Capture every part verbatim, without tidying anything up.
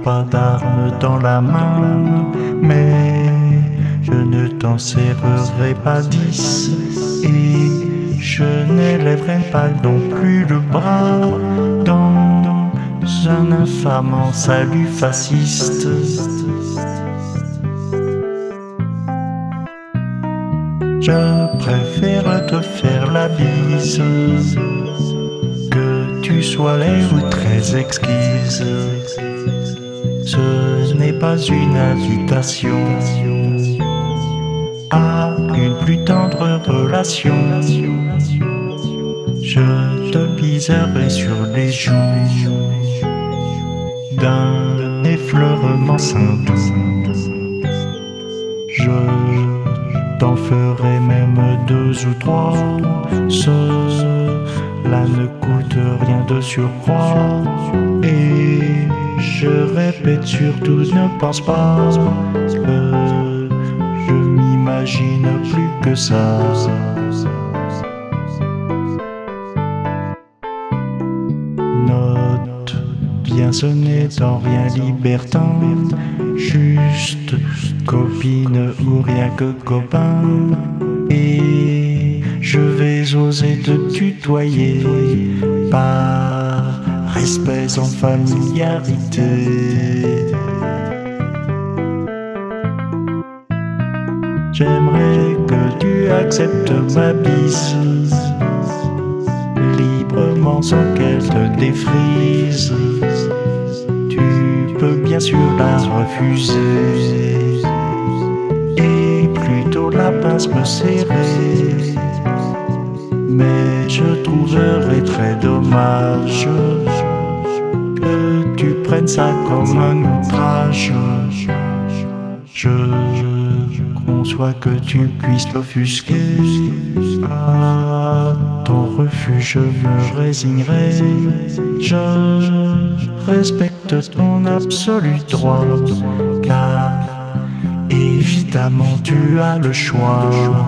pas d'arme dans la main, mais je ne t'en serrerai pas dix, et je n'élèverai pas non plus le bras dans un infamant salut fasciste. Je préfère te faire la bise, que tu sois laid ou très exquise. Ce n'est pas une invitation à une plus tendre relation. Je te biserai sur les joues d'un effleurement sans doux. Je t'en ferai même deux ou trois, cela ne coûte rien de surcroît. Et je répète surtout, ne pense pas que je m'imagine plus que ça. Note bien, ce n'est en rien libertin, juste copine ou rien que copain. Et je vais oser te tutoyer par respect sans familiarité. J'aimerais que tu acceptes ma bise librement sans qu'elle te défrise. Tu peux bien sûr la refuser et plutôt la pince me serrer, mais je trouverais très dommage que tu prennes ça comme un outrage. Je conçois que tu puisses t'offusquer. À ton refus je me résignerai. Je respecte ton absolu droit, car évidemment tu as le choix.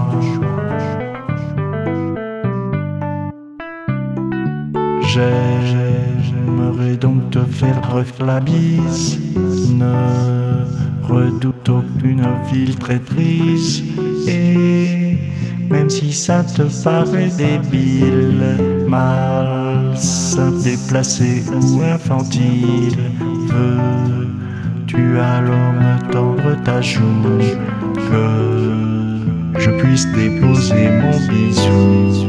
J'aimerais donc te faire la bise, ne redoute aucune ville traîtrise. Et même si ça te paraît débile, malsain, déplacé ou infantile, veux-tu alors me tendre ta joue, que je puisse déposer mon bisou?